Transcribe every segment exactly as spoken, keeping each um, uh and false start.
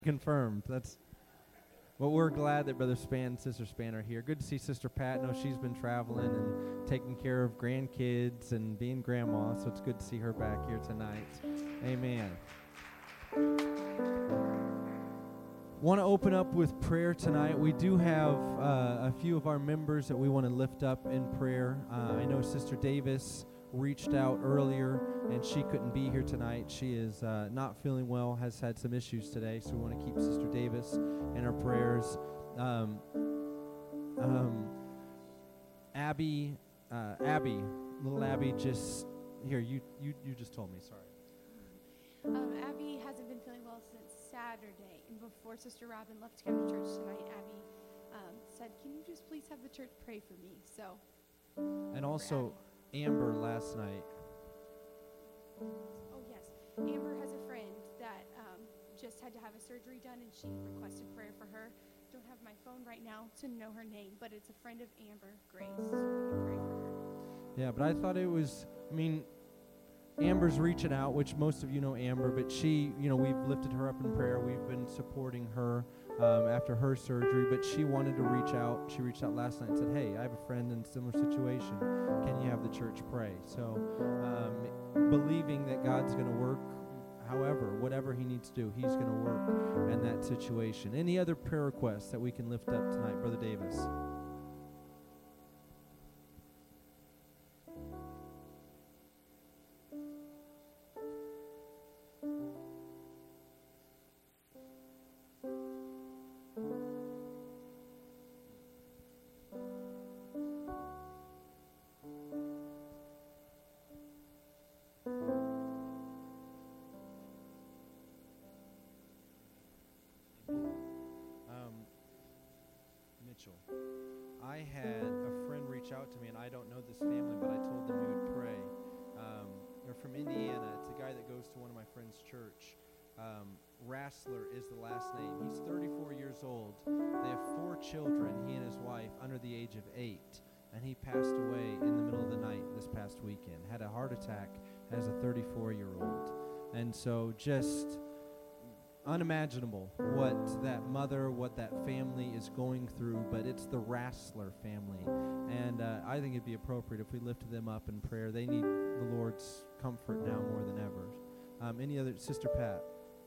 Confirmed. That's well, we're glad that Brother Span and Sister Span are here. Good to see Sister Pat. No, she's been traveling and taking care of grandkids and being grandma, so it's good to see her back here tonight. Amen. Want to open up with prayer tonight. We do have uh, a few of our members that we want to lift up in prayer. Uh, I know Sister Davis reached out earlier, and she couldn't be here tonight. She is uh, not feeling well, has had some issues today, so we want to keep Sister Davis in our prayers. Um, um, Abby, uh, Abby, little Abby, just here. You, you, you just told me. Sorry. Um, Abby hasn't been feeling well since Saturday, and before Sister Robin left to come to church tonight, Abby um, said, "Can you just please have the church pray for me?" So. And also. Amber last night. Oh, yes. Amber has a friend that um, just had to have a surgery done, and she requested prayer for her. Don't have my phone right now to know her name, but it's a friend of Amber, Grace. So we pray for her. Yeah, but I thought it was, I mean, Amber's reaching out, which most of you know Amber, but she, you know, we've lifted her up in prayer. We've been supporting her um, after her surgery, but she wanted to reach out. She reached out last night and said, "Hey, I have a friend in a similar situation. Can you have the church pray?" So um, believing that God's going to work, however, whatever he needs to do, he's going to work in that situation. Any other prayer requests that we can lift up tonight, Brother Davis? I had a friend reach out to me, and I don't know this family, but I told them we would pray. Um, they're from Indiana. It's a guy that goes to one of my friend's church. Um, Rassler is the last name. He's thirty-four years old. They have four children, he and his wife, under the age of eight. And he passed away in the middle of the night this past weekend. Had a heart attack as a thirty-four-year-old. And so just unimaginable what that mother, what that family is going through, but it's the Rassler family. And uh, I think it'd be appropriate if we lifted them up in prayer. They need the Lord's comfort now more than ever. Um, any other? Sister Pat?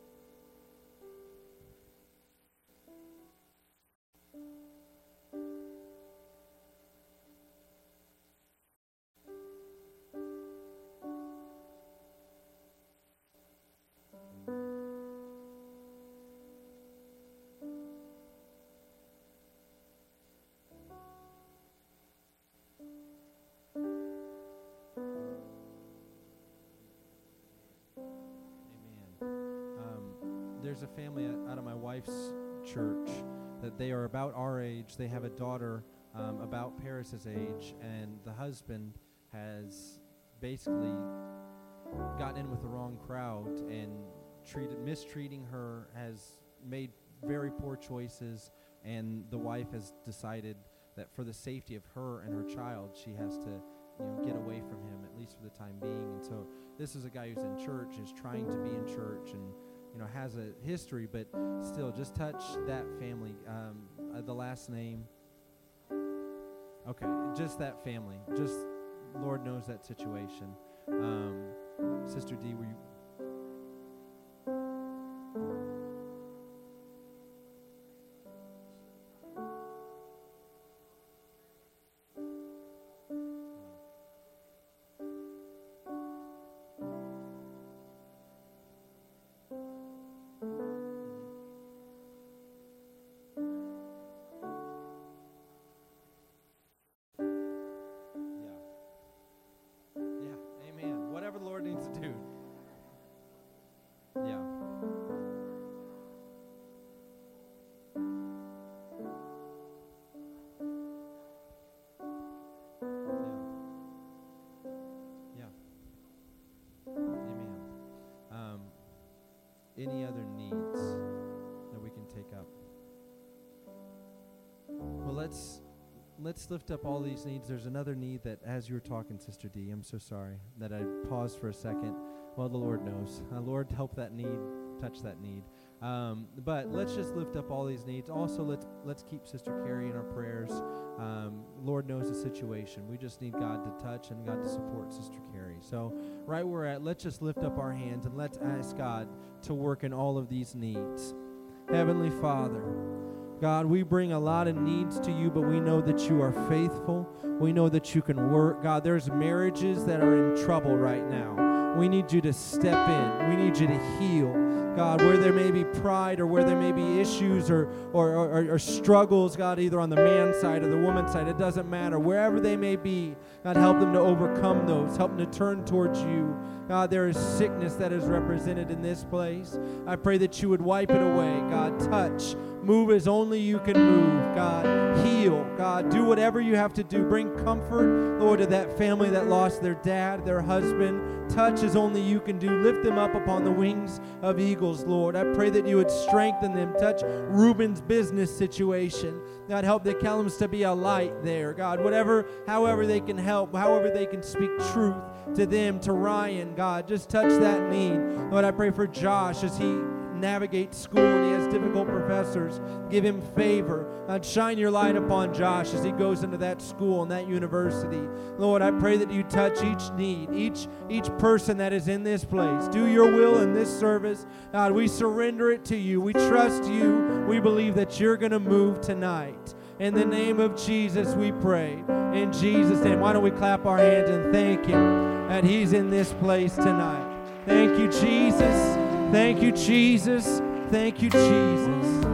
There's a family out of my wife's church that they are about our age. They have a daughter um, about Paris's age, and the husband has basically gotten in with the wrong crowd and treated, mistreating her, has made very poor choices, and the wife has decided that for the safety of her and her child, she has to, you know, get away from him, at least for the time being. And so this is a guy who's in church, is trying to be in church, and you know, has a history, but still, just touch that family. Um, uh, the last name. Okay, just that family. Just, Lord knows that situation. Um, Sister D, were you? Any other needs that we can take up? Well, let's let's lift up all these needs. There's another need that, as you were talking, Sister D, I'm so sorry that I paused for a second. Well, the Lord knows. Uh, Lord, help that need, touch that need. Um, but let's just lift up all these needs. Also, let's let's keep Sister Carrie in our prayers. Um, Lord knows the situation. We just need God to touch and God to support Sister Carrie. So right where we're at, let's just lift up our hands and let's ask God to work in all of these needs. Heavenly Father, God, we bring a lot of needs to you, but we know that you are faithful. We know that you can work. God, there's marriages that are in trouble right now. We need you to step in. We need you to heal. God, where there may be pride or where there may be issues or, or, or, or struggles, God, either on the man's side or the woman's side, it doesn't matter. Wherever they may be, God, help them to overcome those. Help them to turn towards you. God, there is sickness that is represented in this place. I pray that you would wipe it away. God, touch. Move as only you can move. God, heal. God, do whatever you have to do. Bring comfort, Lord, to that family that lost their dad, their husband. Touch as only you can do. Lift them up upon the wings of eagles, Lord. I pray that you would strengthen them. Touch Reuben's business situation. God, help the Callums to be a light there. God, whatever, however they can help, however they can speak truth to them, to Ryan, God, just touch that need. Lord, I pray for Josh as he navigates school and he has difficult professors. Give him favor. God, shine your light upon Josh as he goes into that school and that university. Lord, I pray that you touch each need, each each person that is in this place. Do your will in this service. God, we surrender it to you. We trust you. We believe that you're going to move tonight. In the name of Jesus, we pray. In Jesus' name, why don't we clap our hands and thank him that he's in this place tonight. Thank you, Jesus. Thank you, Jesus. Thank you, Jesus.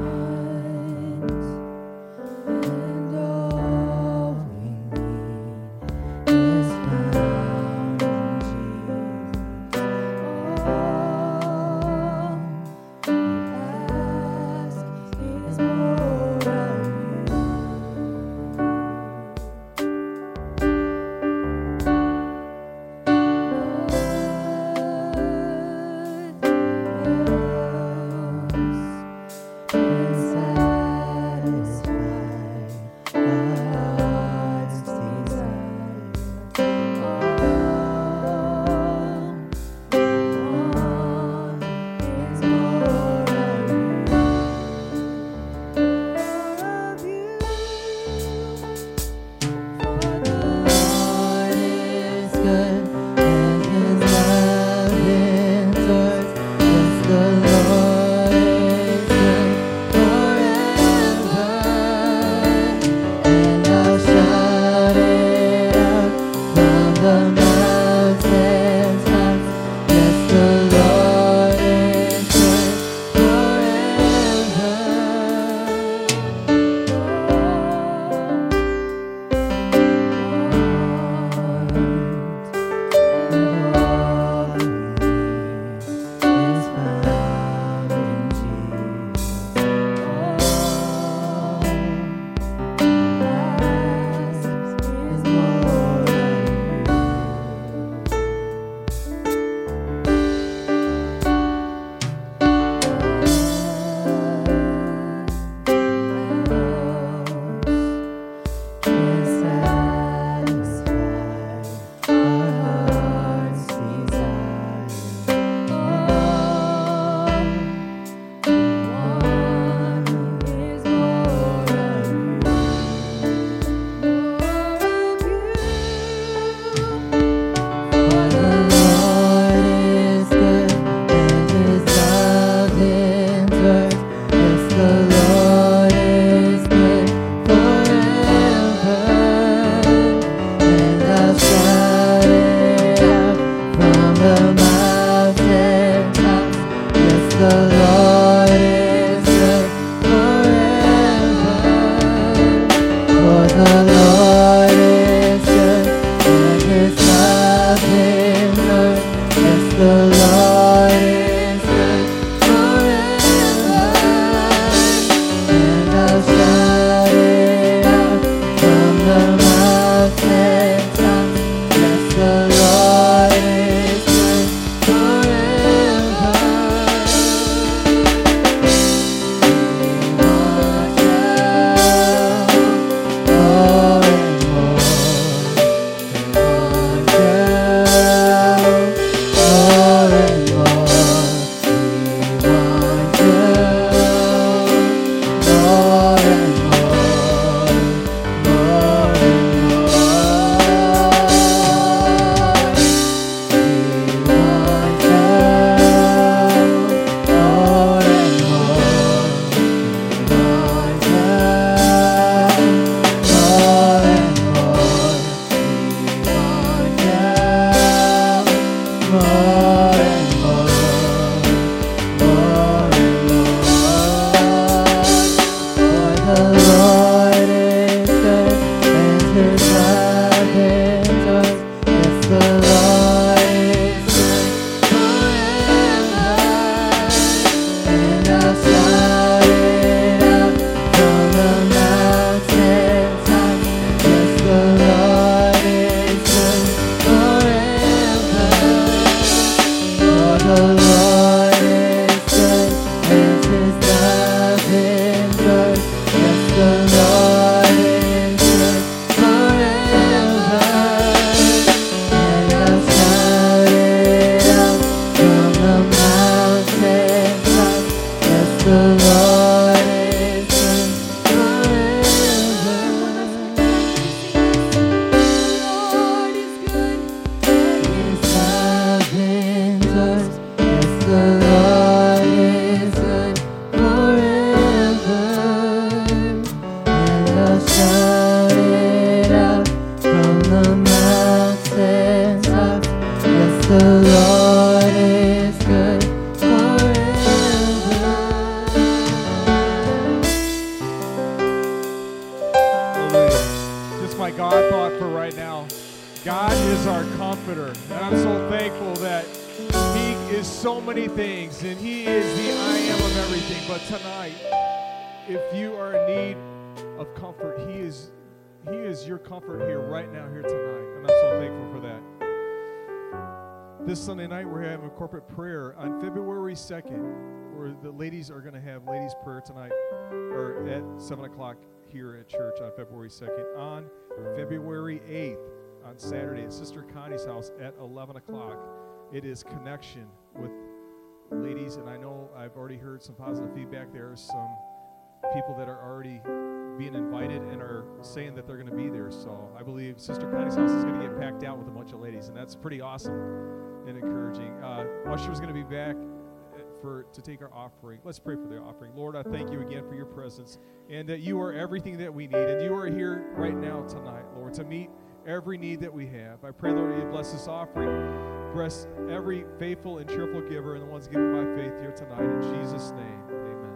Thank you. Sunday night we're having a corporate prayer on February second, where the ladies are going to have ladies prayer tonight, or at seven o'clock here at church on February second. On February eighth, on Saturday at Sister Connie's house at eleven o'clock, it is connection with ladies, and I know I've already heard some positive feedback. There are some people that are already being invited and are saying that they're going to be there, so I believe Sister Connie's house is going to get packed out with a bunch of ladies, and that's pretty awesome and encouraging. Uh, Usher's going to be back for to take our offering. Let's pray for the offering. Lord, I thank you again for your presence, and that you are everything that we need, and you are here right now tonight, Lord, to meet every need that we have. I pray, Lord, you bless this offering, bless every faithful and cheerful giver, and the ones given by faith here tonight. In Jesus' name, amen.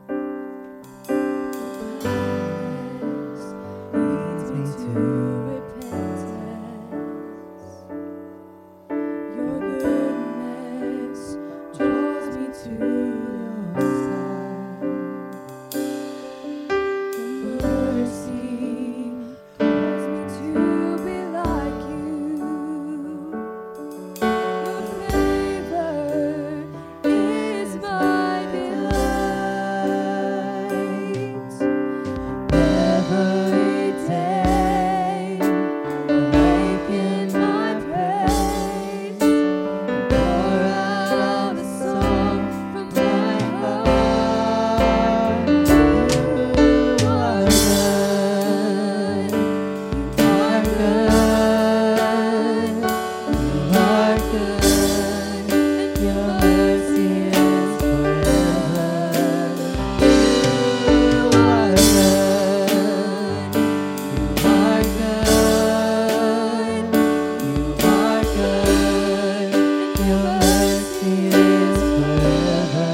Leads me to repentance. Your goodness draws me to your side. Your mercy calls me to be like you. Your favor is my delight. Every day, awaken my praise, and pour out a song from my heart. You are good, you are good, you are good, and your mercy is forever. You are good, you are good, you are good, and your mercy is forever.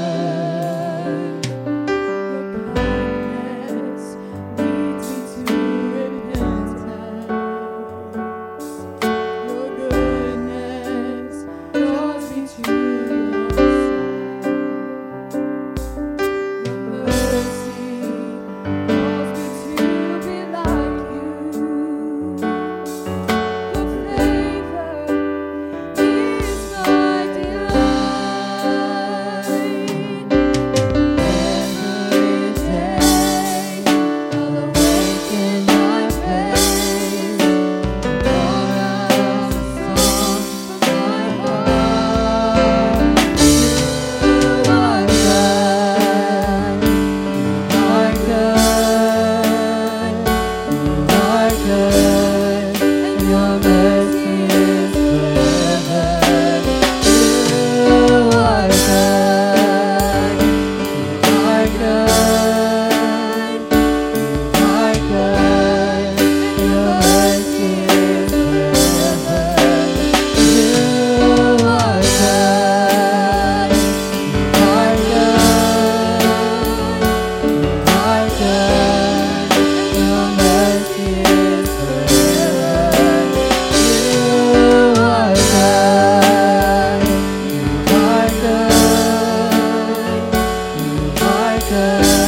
Your kindness leads me to repentance. Your goodness draws me to your side. Your mercy calls me to be like you. Your favor is my delight. Every day I'll awaken my praise, and pour out a song from my heart. You are good, you are good, you are good, and your mercy is forever. You are good, you are good, you are good, and your mercy is forever. You are good, you are good, you are good, and your mercy is forever. You are good, you are good, you are good.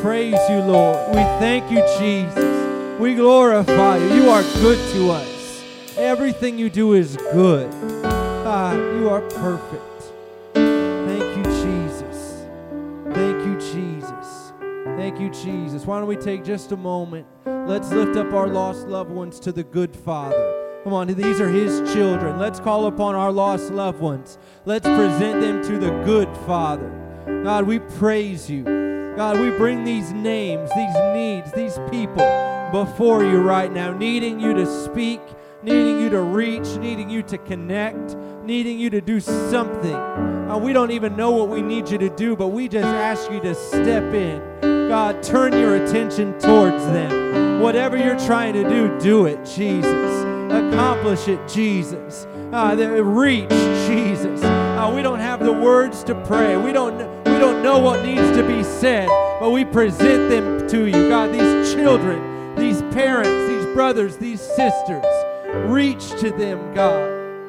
praise you, Lord. We thank you, Jesus. We glorify you. You are good to us. Everything you do is good. God, you are perfect. Thank you, Jesus. Thank you, Jesus. Thank you, Jesus. Why don't we take just a moment? Let's lift up our lost loved ones to the good Father. Come on, these are His children. Let's call upon our lost loved ones. Let's present them to the good Father. God, we praise you. God, we bring these names, these needs, these people before you right now, needing you to speak, needing you to reach, needing you to connect, needing you to do something. Uh, we don't even know what we need you to do, but we just ask you to step in. God, turn your attention towards them. Whatever you're trying to do, do it, Jesus. Accomplish it, Jesus. Uh, reach, Jesus. Uh, we don't have the words to pray. We don't, we don't know what needs to be said, but we present them to you. God, these children, these parents, these brothers, these sisters, reach to them, God.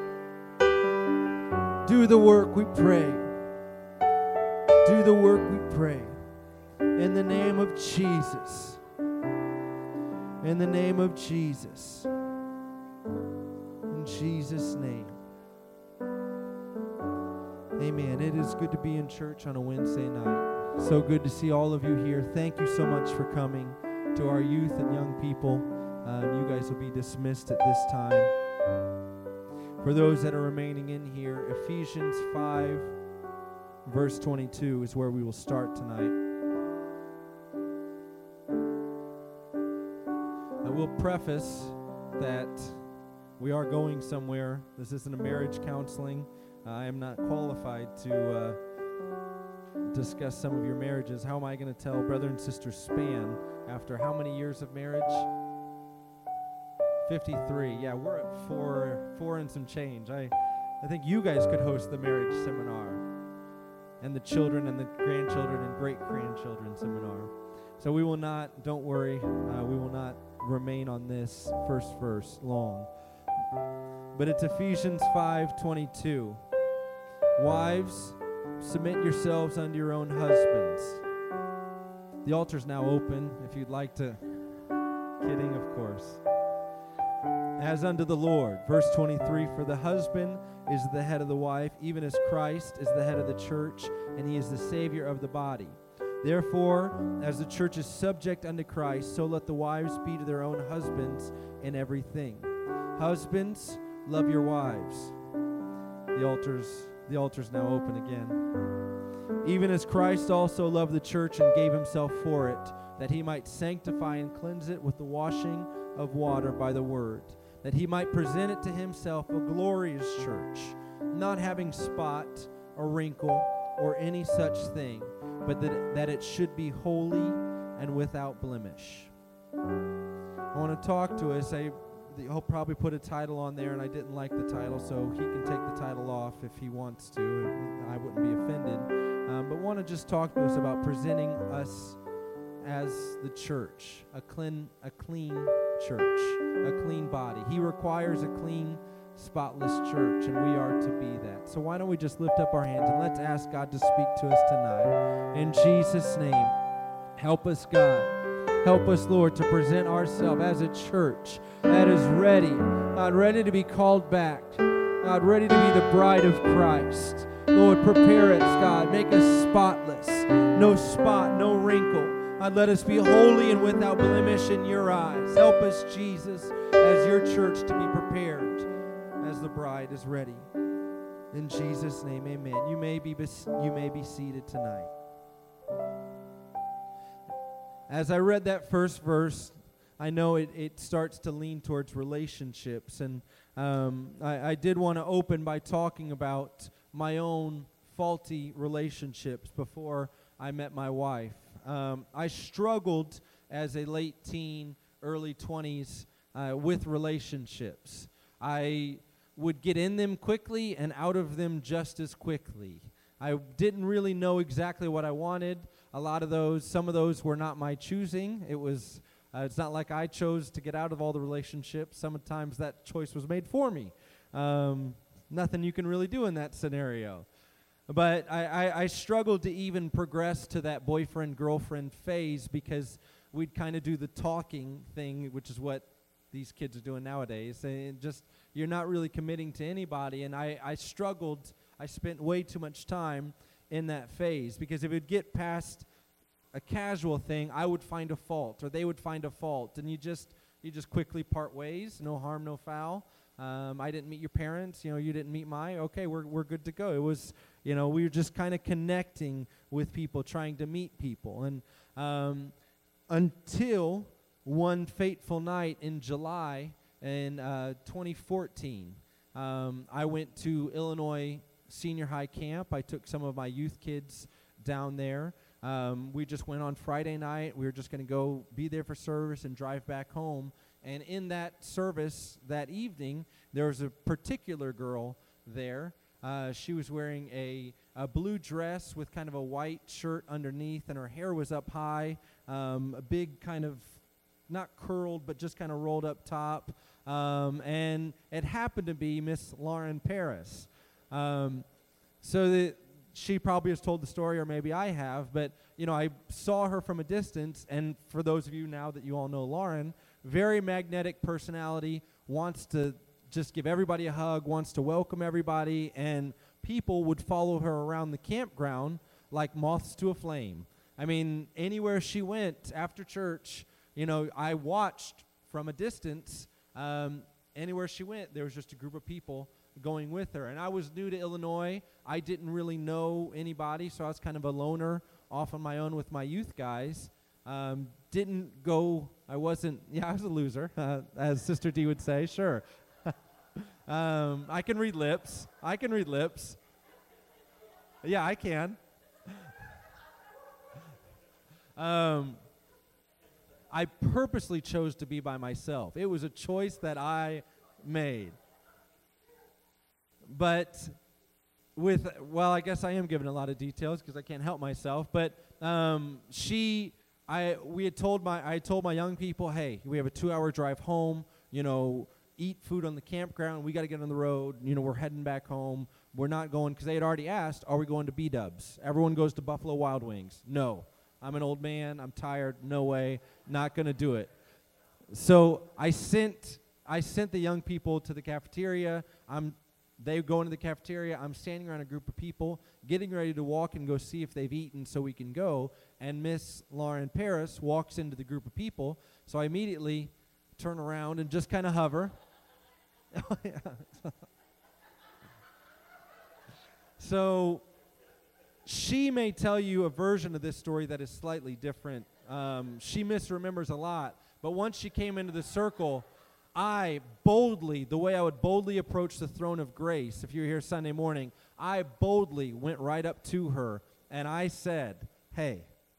Do the work, we pray. Do the work, we pray. In the name of Jesus. In the name of Jesus. In Jesus' name. Amen. It is good to be in church on a Wednesday night. So good to see all of you here. Thank you so much for coming. To our youth and young people, um, you guys will be dismissed at this time. For those that are remaining in here, Ephesians five, verse twenty-two is where we will start tonight. I will preface that we are going somewhere. This isn't a marriage counseling. Uh, I am not qualified to uh, discuss some of your marriages. How am I going to tell brother and sister Span after how many years of marriage? fifty-three. Yeah, we're at four, four and some change. I, I think you guys could host the marriage seminar, and the children and the grandchildren and great-grandchildren seminar. So we will not, don't worry, uh, we will not remain on this first verse long. But it's Ephesians five twenty-two. Wives, submit yourselves unto your own husbands. The altar's now open if you'd like to. Kidding, of course. As unto the Lord. Verse twenty-three, for the husband is the head of the wife, even as Christ is the head of the church, and he is the Savior of the body. Therefore, as the church is subject unto Christ, so let the wives be to their own husbands in everything. Husbands, love your wives. The altar's, the altar's now open again. Even as Christ also loved the church and gave himself for it, that he might sanctify and cleanse it with the washing of water by the word, that he might present it to himself a glorious church, not having spot or wrinkle or any such thing, but that, that it should be holy and without blemish. I want to talk to us. I, he'll probably put a title on there, and I didn't like the title, so he can take the title off if he wants to. I wouldn't be offended. Um, but want to just talk to us about presenting us as the church, a clean, a clean church, a clean body. He requires a clean, spotless church, and we are to be that. So why don't we just lift up our hands and let's ask God to speak to us tonight. In Jesus' name, help us, God. Help us, Lord, to present ourselves as a church that is ready, God, ready to be called back, God, ready to be the bride of Christ. Lord, prepare us, God. Make us spotless, no spot, no wrinkle. God, let us be holy and without blemish in your eyes. Help us, Jesus, as your church to be prepared as the bride is ready. In Jesus' name, amen. You may be, you may be seated tonight. As I read that first verse, I know it, it starts to lean towards relationships. And um, I, I did want to open by talking about my own faulty relationships before I met my wife. Um, I struggled as a late teen, early twenties uh, with relationships. I would get in them quickly and out of them just as quickly. I didn't really know exactly what I wanted. A lot of those, some of those were not my choosing. It was, uh, it's not like I chose to get out of all the relationships. Sometimes that choice was made for me. Um, nothing you can really do in that scenario. But I, I, I struggled to even progress to that boyfriend-girlfriend phase because we'd kind of do the talking thing, which is what these kids are doing nowadays. And just, you're not really committing to anybody. And I, I struggled. I spent way too much time in that phase because if it would get past a casual thing, I would find a fault or they would find a fault. And you just, you just quickly part ways. No harm, no foul. Um, I didn't meet your parents. You know, you didn't meet my. Okay, we're we're good to go. It was, you know, we were just kind of connecting with people, trying to meet people. And um, until one fateful night in July in uh, twenty fourteen, um, I went to Illinois Senior High Camp. I took some of my youth kids down there. Um, we just went on Friday night. We were just going to go be there for service and drive back home. And in that service that evening, there was a particular girl there. Uh, she was wearing a, a blue dress with kind of a white shirt underneath, and her hair was up high, um, a big kind of, not curled, but just kind of rolled up top. Um, and it happened to be Miss Lauren Paris. Um, so that she probably has told the story, or maybe I have, but, you know, I saw her from a distance, and for those of you now that you all know Lauren, very magnetic personality, wants to just give everybody a hug, wants to welcome everybody, and people would follow her around the campground like moths to a flame. I mean, anywhere she went after church, you know, I watched from a distance. Um, anywhere she went, there was just a group of people going with her. And I was new to Illinois. I didn't really know anybody, so I was kind of a loner off on my own with my youth guys. Um, didn't go, I wasn't, yeah, I was a loser, uh, as Sister D would say, sure. um, I can read lips. I can read lips. Yeah, I can. um, I purposely chose to be by myself. It was a choice that I made. But with, well, I guess I am giving a lot of details because I can't help myself, but um, she... I we had told my I told my young people, hey, we have a two-hour drive home. You know, eat food on the campground. We got to get on the road. You know, we're heading back home. We're not going because they had already asked, are we going to B-Dubs? Everyone goes to Buffalo Wild Wings. No, I'm an old man. I'm tired. No way. Not gonna do it. So I sent I sent the young people to the cafeteria. I'm They go into the cafeteria. I'm standing around a group of people, getting ready to walk and go see if they've eaten so we can go. And Miss Lauren Paris walks into the group of people. So I immediately turn around and just kind of hover. So she may tell you a version of this story that is slightly different. Um, she misremembers a lot. But once she came into the circle, I boldly, the way I would boldly approach the throne of grace, if you're here Sunday morning, I boldly went right up to her and I said, hey,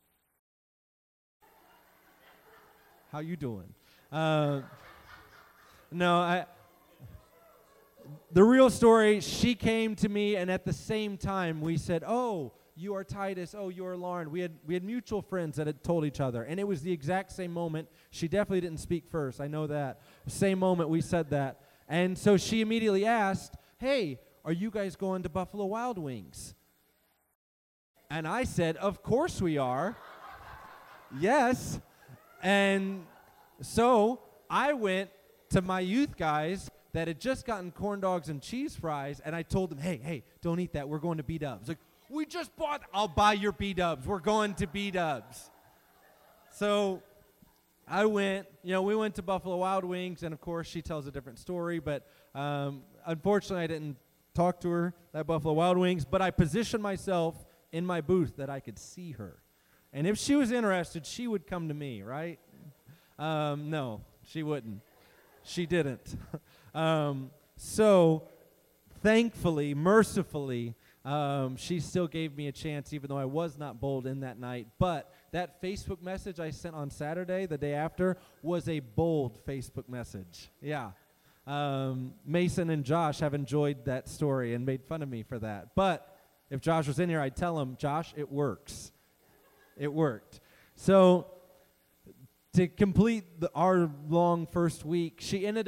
how you doing? Uh, no, I, the real story, she came to me and at the same time we said, oh, you are Titus, oh, you are Lauren. We had we had mutual friends that had told each other, and it was the exact same moment. She definitely didn't speak first, I know that. Same moment we said that. And so she immediately asked, hey, are you guys going to Buffalo Wild Wings? And I said, of course we are. Yes. And so I went to my youth guys that had just gotten corn dogs and cheese fries, and I told them, hey, hey, don't eat that. We're going to B-Dubs. Like, we just bought, I'll buy your B-Dubs. We're going to B-Dubs. So I went, you know, we went to Buffalo Wild Wings, and of course she tells a different story, but um, unfortunately I didn't talk to her at Buffalo Wild Wings, but I positioned myself in my booth that I could see her. And if she was interested, she would come to me, right? Um, no, she wouldn't. She didn't. um, so thankfully, mercifully, Um, she still gave me a chance, even though I was not bold in that night. But that Facebook message I sent on Saturday, the day after, was a bold Facebook message. Yeah. Um, Mason and Josh have enjoyed that story and made fun of me for that. But if Josh was in here, I'd tell him, Josh, it works. It worked. So to complete the, our long first week, she ended up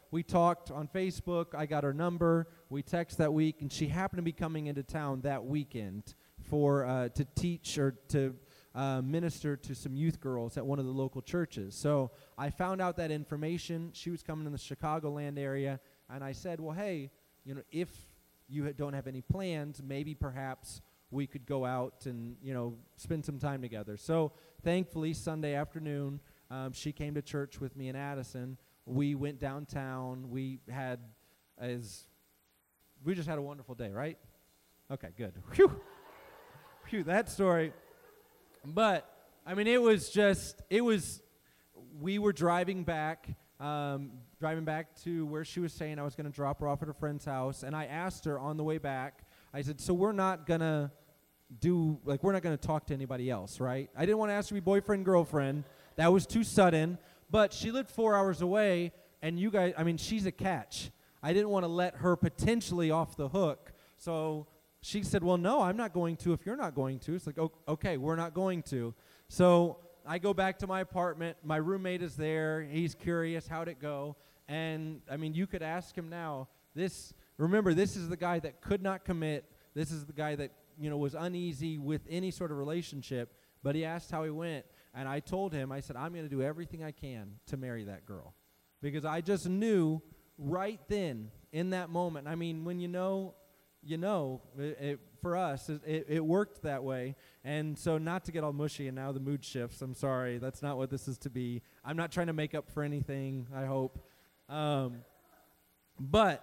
we talked on Facebook. I got her number. We text that week, and she happened to be coming into town that weekend for uh, to teach or to uh, minister to some youth girls at one of the local churches. So I found out that information. She was coming in the Chicagoland area, and I said, well, hey, you know, if you ha- don't have any plans, maybe perhaps we could go out and, you know, spend some time together. So thankfully, Sunday afternoon, um, she came to church with me in Addison. We went downtown. We had as we just had a wonderful day, right? Okay, good. Phew. Phew, that story. But, I mean, it was just, it was, we were driving back, um, driving back to where she was saying I was going to drop her off at her friend's house, and I asked her on the way back, I said, so we're not going to do, like, we're not going to talk to anybody else, right? I didn't want to ask her to be boyfriend, girlfriend. That was too sudden. But she lived four hours away, and you guys, I mean, she's a catch. I didn't want to let her potentially off the hook. So she said, well, no, I'm not going to if you're not going to. It's like, oh, okay, we're not going to. So I go back to my apartment. My roommate is there. He's curious, how'd it go? And, I mean, you could ask him now. This, remember, this is the guy that could not commit. This is the guy that, you know, was uneasy with any sort of relationship. But he asked how he went. And I told him, I said, I'm going to do everything I can to marry that girl. Because I just knew right then, in that moment, I mean, when you know, you know, it, it, for us, it, it, it worked that way. And so not to get all mushy and now the mood shifts, I'm sorry, that's not what this is to be. I'm not trying to make up for anything, I hope. Um, but,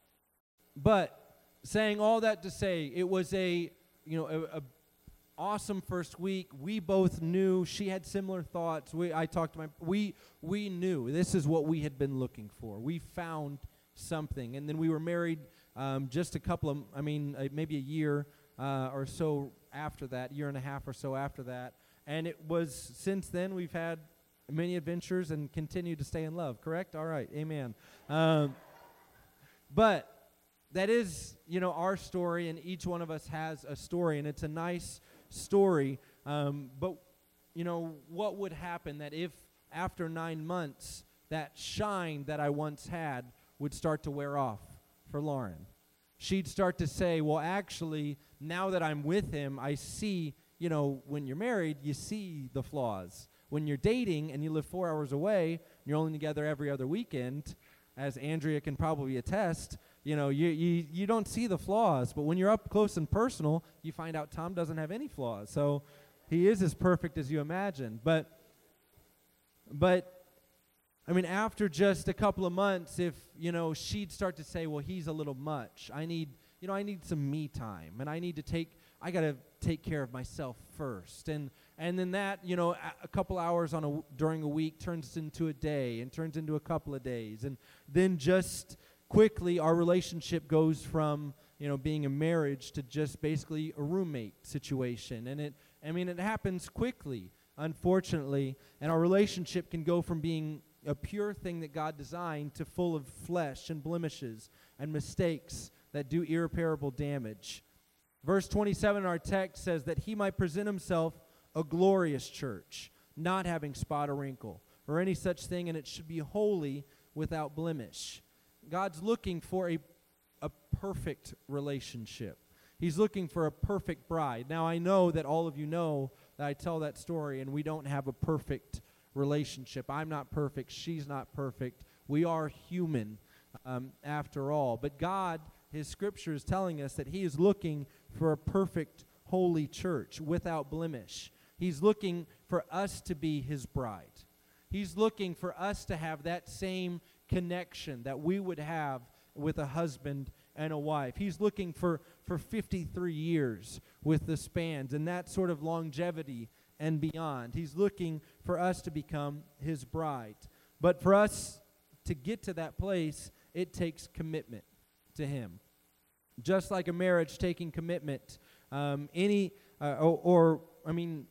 but saying all that to say, it was a, you know, a, a awesome first week. We both knew. She had similar thoughts. We, I talked to my, we, we knew this is what we had been looking for. We found something. And then we were married um, just a couple of, I mean, uh, maybe a year uh, or so after that, year and a half or so after that. And it was, since then, we've had many adventures and continue to stay in love, correct? All right, amen. Um, but that is, you know, our story, and each one of us has a story, and it's a nice story. Um, but, you know, what would happen that if after nine months that shine that I once had would start to wear off for Lauren? She'd start to say, well, actually, now that I'm with him, I see, you know, when you're married, you see the flaws. When you're dating and you live four hours away, and you're only together every other weekend, as Andrea can probably attest, you know, you, you, you don't see the flaws. But when you're up close and personal, you find out Tom doesn't have any flaws. So he is as perfect as you imagine. But, but I mean, after just a couple of months, if, you know, she'd start to say, well, he's a little much. I need, you know, I need some me time. And I need to take, I got to take care of myself first. And and then that, you know, a, a couple hours on a w- during a week turns into a day and turns into a couple of days. And then just quickly our relationship goes from, you know, being a marriage to just basically a roommate situation. And it, I mean, it happens quickly, unfortunately. And our relationship can go from being a pure thing that God designed to full of flesh and blemishes and mistakes that do irreparable damage. Verse twenty-seven in our text says that he might present himself a glorious church, not having spot or wrinkle or any such thing, and it should be holy without blemish. God's looking for a, a perfect relationship. He's looking for a perfect bride. Now, I know that all of you know that I tell that story, and we don't have a perfect relationship. I'm not perfect. She's not perfect. We are human um, after all. But God, his scripture is telling us that he is looking for a perfect, holy church without blemish. He's looking for us to be his bride. He's looking for us to have that same connection that we would have with a husband and a wife. He's looking for, for fifty-three years with the spans and that sort of longevity and beyond. He's looking for us to become his bride. But for us to get to that place, it takes commitment to him. Just like a marriage taking commitment, um, any, uh, or, or, I mean,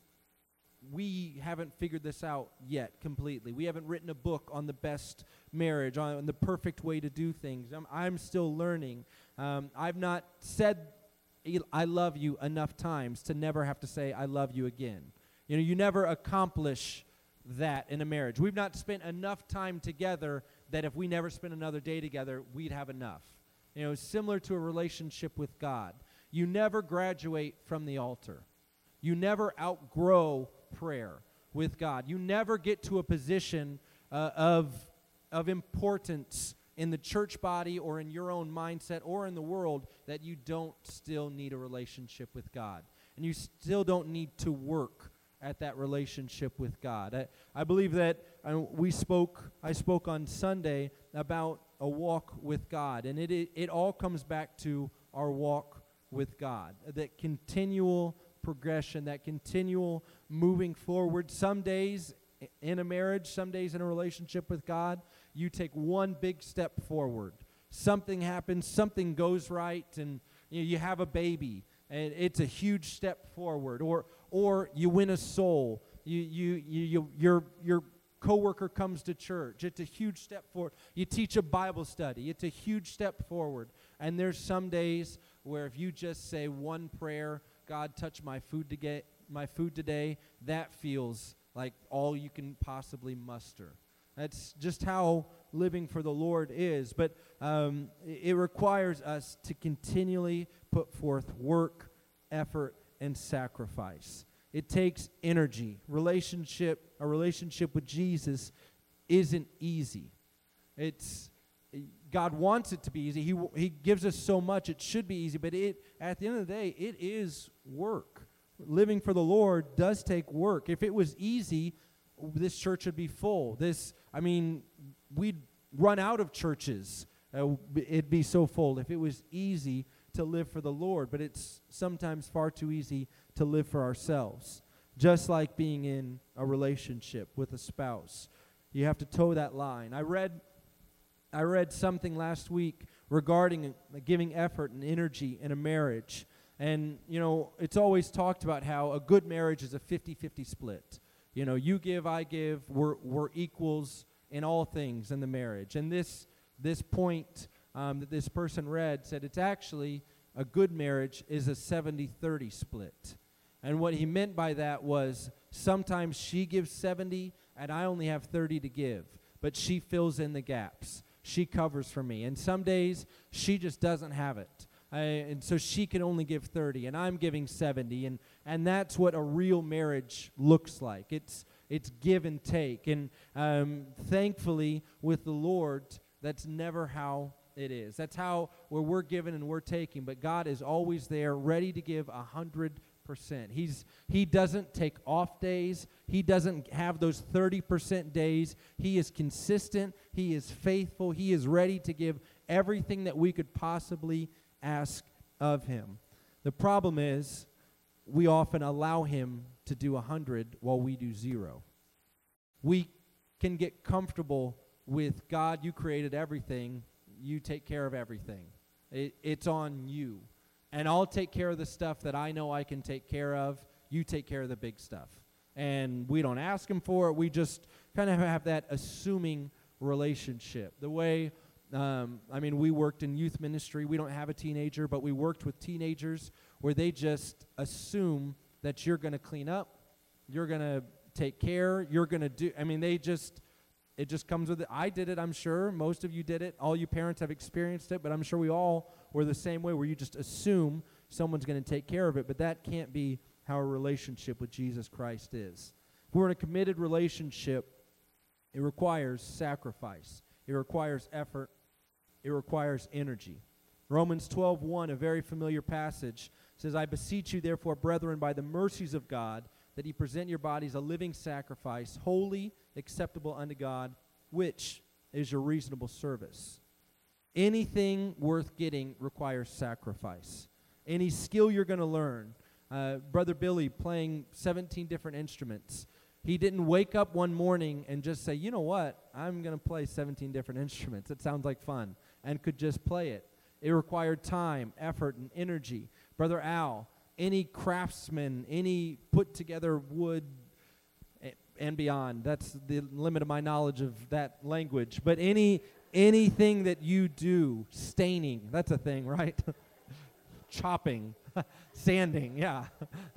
we haven't figured this out yet completely. We haven't written a book on the best marriage, on the perfect way to do things. I'm, I'm still learning. Um, I've not said I love you enough times to never have to say I love you again. You know, you never accomplish that in a marriage. We've not spent enough time together that if we never spent another day together, we'd have enough. You know, similar to a relationship with God. You never graduate from the altar. You never outgrow prayer with God. You never get to a position uh, of, of importance in the church body or in your own mindset or in the world that you don't still need a relationship with God. And you still don't need to work at that relationship with God. I, I believe that uh, we spoke, I spoke on Sunday about a walk with God, and it, it it all comes back to our walk with God, that continual progression, that continual moving forward. Some days in a marriage, some days in a relationship with God, you take one big step forward. Something happens, something goes right, and you know, you have a baby, and it's a huge step forward. Or or you win a soul. You you you, you your your coworker comes to church. It's a huge step forward. You teach a Bible study. It's a huge step forward. And there's some days where if you just say one prayer, God, touch my food to get my food today, that feels like all you can possibly muster. That's just how living for the Lord is. But um, it requires us to continually put forth work, effort, and sacrifice. It takes energy. Relationship, a relationship with Jesus isn't easy. It's God wants it to be easy. He He gives us so much. It should be easy. But it at the end of the day, it is work. Living for the Lord does take work. If it was easy, this church would be full. This, I mean, we'd run out of churches. Uh, it'd be so full if it was easy to live for the Lord. But it's sometimes far too easy to live for ourselves. Just like being in a relationship with a spouse. You have to toe that line. I read I read something last week regarding uh, giving effort and energy in a marriage. And, you know, it's always talked about how a good marriage is a fifty-fifty split. You know, you give, I give, we're, we're equals in all things in the marriage. And this this point um, that this person read said it's actually a good marriage is a seventy thirty split. And what he meant by that was sometimes she gives seventy and I only have thirty to give, but she fills in the gaps. She covers for me. And some days she just doesn't have it. I, and so she can only give thirty, and I'm giving seventy, and, and that's what a real marriage looks like. It's it's give and take, and um, thankfully with the Lord, that's never how it is. That's how where we're giving and we're taking, but God is always there, ready to give a hundred percent. He's He doesn't take off days. He doesn't have those thirty percent days. He is consistent. He is faithful. He is ready to give everything that we could possibly ask of him. The problem is we often allow him to do a hundred while we do zero. We can get comfortable with God, you created everything, you take care of everything. It, it's on you. And I'll take care of the stuff that I know I can take care of. You take care of the big stuff. And we don't ask him for it. We just kind of have that assuming relationship. The way Um, I mean, we worked in youth ministry. We don't have a teenager, but we worked with teenagers where they just assume that you're going to clean up, you're going to take care, you're going to do, I mean, they just, it just comes with it. I did it, I'm sure. Most of you did it. All you parents have experienced it, but I'm sure we all were the same way where you just assume someone's going to take care of it, but that can't be how a relationship with Jesus Christ is. If we're in a committed relationship, it requires sacrifice. It requires effort. It requires energy. Romans twelve one, a very familiar passage, says, I beseech you, therefore, brethren, by the mercies of God, that ye present your bodies a living sacrifice, holy, acceptable unto God, which is your reasonable service. Anything worth getting requires sacrifice. Any skill you're going to learn. Uh, Brother Billy playing seventeen different instruments. He didn't wake up one morning and just say, you know what, I'm going to play seventeen different instruments. It sounds like fun, and could just play it. It required time, effort, and energy. Brother Al, any craftsman, any put together wood and beyond, that's the limit of my knowledge of that language, but any anything that you do, staining, that's a thing, right? Chopping, sanding, yeah.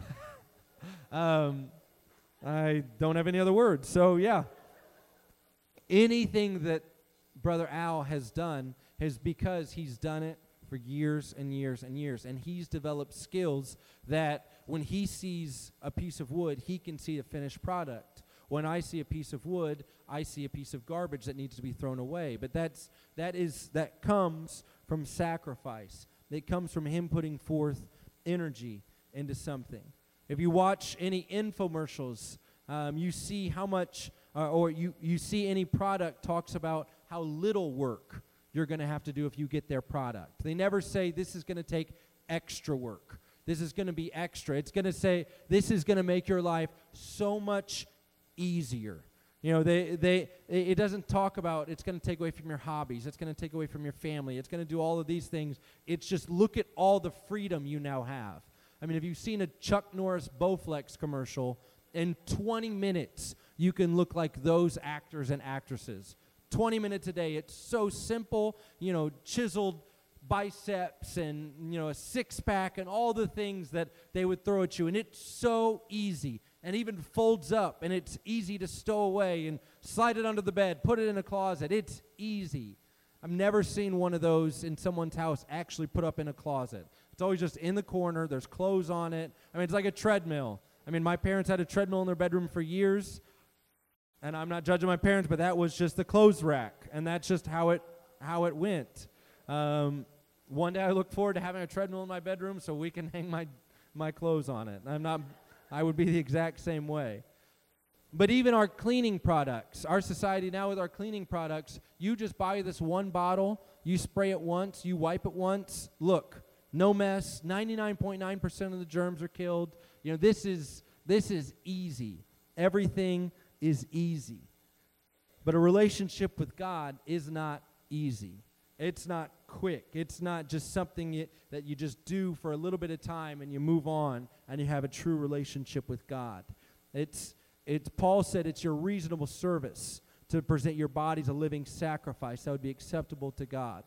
um, I don't have any other words, so yeah. Anything that Brother Al has done is because he's done it for years and years and years. And he's developed skills that when he sees a piece of wood, he can see a finished product. When I see a piece of wood, I see a piece of garbage that needs to be thrown away. But that's that is that comes from sacrifice. It comes from him putting forth energy into something. If you watch any infomercials, um, you see how much, uh, or you, you see any product talks about how little work you're going to have to do if you get their product. They never say this is going to take extra work. This is going to be extra. It's going to say this is going to make your life so much easier. You know, they they it doesn't talk about it's going to take away from your hobbies. It's going to take away from your family. It's going to do all of these things. It's just look at all the freedom you now have. I mean, if you've seen a Chuck Norris Bowflex commercial, in twenty minutes, you can look like those actors and actresses. twenty minutes a day. It's so simple, you know, chiseled biceps and, you know, a six-pack and all the things that they would throw at you. And it's so easy and even folds up, and it's easy to stow away and slide it under the bed, put it in a closet. It's easy. I've never seen one of those in someone's house actually put up in a closet. It's always just in the corner. There's clothes on it. I mean, it's like a treadmill. I mean, my parents had a treadmill in their bedroom for years, and I'm not judging my parents, but that was just the clothes rack, and that's just how it how it went. Um, one day I look forward to having a treadmill in my bedroom so we can hang my my clothes on it. I'm not. I would be the exact same way. But even our cleaning products, our society now with our cleaning products, you just buy this one bottle, you spray it once, you wipe it once. Look, no mess. ninety-nine point nine percent of the germs are killed. You know, this is this is easy. Everything is easy. But a relationship with God is not easy. It's not quick. It's not just something you, that you just do for a little bit of time and you move on and you have a true relationship with God. It's it's Paul said it's your reasonable service to present your bodies a living sacrifice that would be acceptable to God.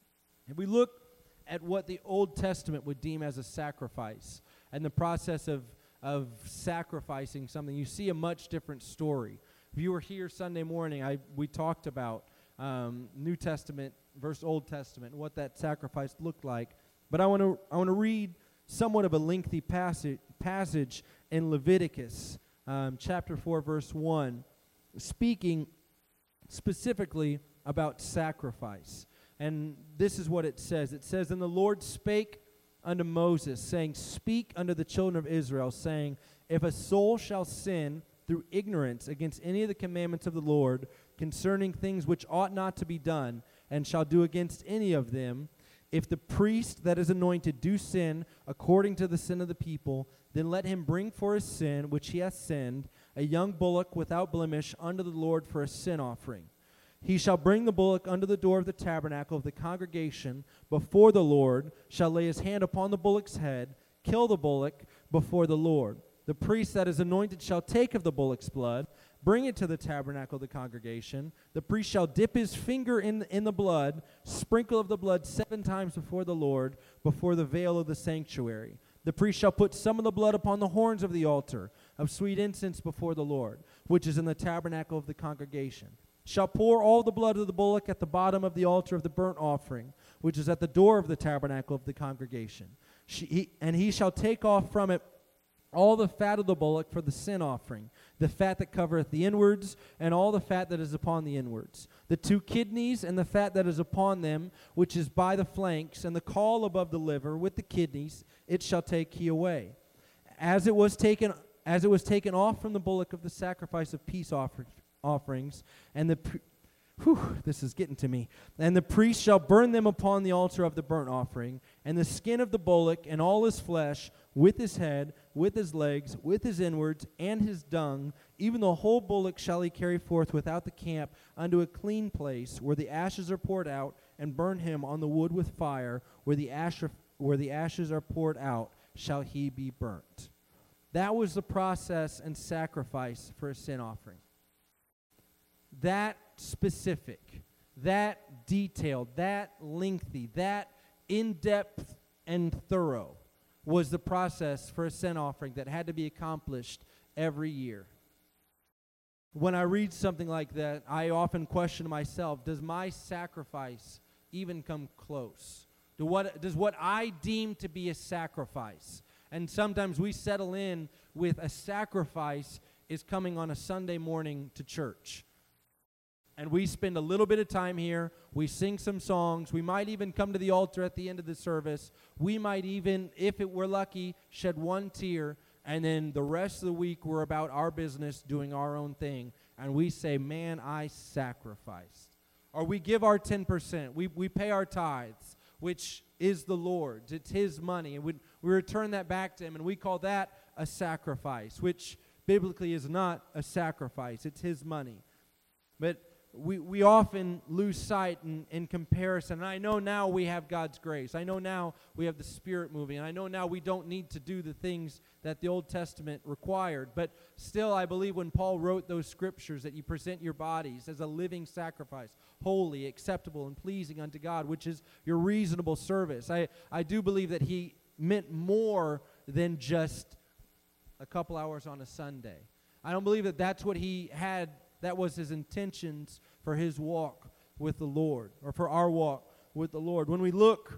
If we look at what the Old Testament would deem as a sacrifice and the process of of sacrificing something, you see a much different story. If you were here Sunday morning, I we talked about um, New Testament versus Old Testament and what that sacrifice looked like. But I want to I want to read somewhat of a lengthy passage passage in Leviticus um, chapter four, verse one, speaking specifically about sacrifice. And this is what it says. It says, "And the Lord spake unto Moses, saying, Speak unto the children of Israel, saying, If a soul shall sin through ignorance against any of the commandments of the Lord concerning things which ought not to be done, and shall do against any of them, if the priest that is anointed do sin according to the sin of the people, then let him bring for his sin which he hath sinned a young bullock without blemish unto the Lord for a sin offering. He shall bring the bullock unto the door of the tabernacle of the congregation before the Lord, shall lay his hand upon the bullock's head, kill the bullock before the Lord. The priest that is anointed shall take of the bullock's blood, bring it to the tabernacle of the congregation. The priest shall dip his finger in the, in the blood, sprinkle of the blood seven times before the Lord, before the veil of the sanctuary. The priest shall put some of the blood upon the horns of the altar of sweet incense before the Lord, which is in the tabernacle of the congregation. Shall pour all the blood of the bullock at the bottom of the altar of the burnt offering, which is at the door of the tabernacle of the congregation. She, he, and he shall take off from it all the fat of the bullock for the sin offering, the fat that covereth the inwards, and all the fat that is upon the inwards, the two kidneys, and the fat that is upon them, which is by the flanks, and the caul above the liver, with the kidneys, it shall take he away. As it was taken, as it was taken off from the bullock of the sacrifice of peace offerings, offerings, and the pri- whew, this is getting to me. And the priest shall burn them upon the altar of the burnt offering, and the skin of the bullock and all his flesh, with his head, with his legs, with his inwards, and his dung, even the whole bullock shall he carry forth without the camp unto a clean place, where the ashes are poured out, and burn him on the wood with fire, where the ash are, where the ashes are poured out, shall he be burnt. That was the process and sacrifice for a sin offering. That specific, that detailed, that lengthy, that in-depth and thorough was the process for a sin offering that had to be accomplished every year. when I read something like that, I often question myself, does my sacrifice even come close? Do what, does what I deem to be a sacrifice? And sometimes we settle in with a sacrifice is coming on a Sunday morning to church. And we spend a little bit of time here. We sing some songs. We might even come to the altar at the end of the service. We might even, if it were lucky, shed one tear. And then the rest of the week, we're about our business, doing our own thing. And we say, man, I sacrificed. Or we give our ten percent. We, we pay our tithes, which is the Lord's. It's His money. And we, we return that back to Him. And we call that a sacrifice, which biblically is not a sacrifice. It's His money. But we, we often lose sight in, in comparison. And I know now we have God's grace. I know now we have the Spirit moving. And I know now we don't need to do the things that the Old Testament required. But still, I believe when Paul wrote those scriptures that you present your bodies as a living sacrifice, holy, acceptable, and pleasing unto God, which is your reasonable service. I, I do believe that he meant more than just a couple hours on a Sunday. I don't believe that that's what he had. That was his intentions for his walk with the Lord, or for our walk with the Lord. When we look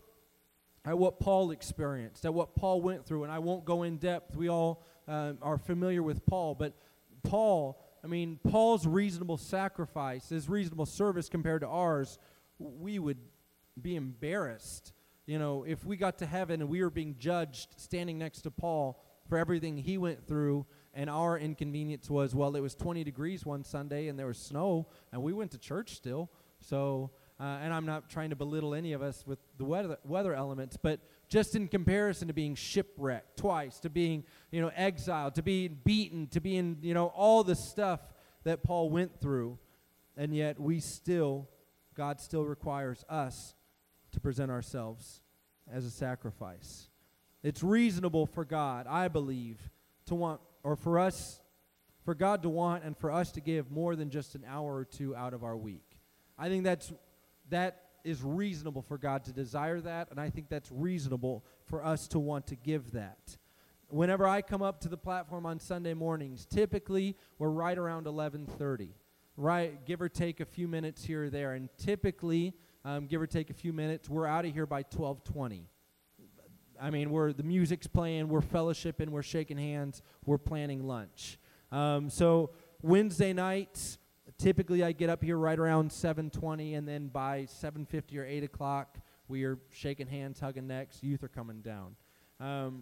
at what Paul experienced, at what Paul went through, and I won't go in depth. We all uh, are familiar with Paul, but Paul, I mean, Paul's reasonable sacrifice, his reasonable service compared to ours, we would be embarrassed. You know, if we got to heaven and we were being judged standing next to Paul for everything he went through, and our inconvenience was, well, it was twenty degrees one Sunday and there was snow, and we went to church still. So, uh, and I'm not trying to belittle any of us with the weather, weather elements, but just in comparison to being shipwrecked twice, to being, you know, exiled, to being beaten, to being, you know, all the stuff that Paul went through, and yet we still, God still requires us to present ourselves as a sacrifice. It's reasonable for God, I believe, to want, or for us, for God to want and for us to give more than just an hour or two out of our week. I think that's that is reasonable for God to desire that, and I think that's reasonable for us to want to give that. Whenever I come up to the platform on Sunday mornings, typically we're right around eleven thirty, right, give or take a few minutes here or there, and typically, um, give or take a few minutes, we're out of here by twelve twenty. I mean, we're the music's playing, we're fellowshipping, we're shaking hands, we're planning lunch. Um, so Wednesday nights, typically I get up here right around seven twenty, and then by seven fifty or eight o'clock, we are shaking hands, hugging necks, youth are coming down. Um,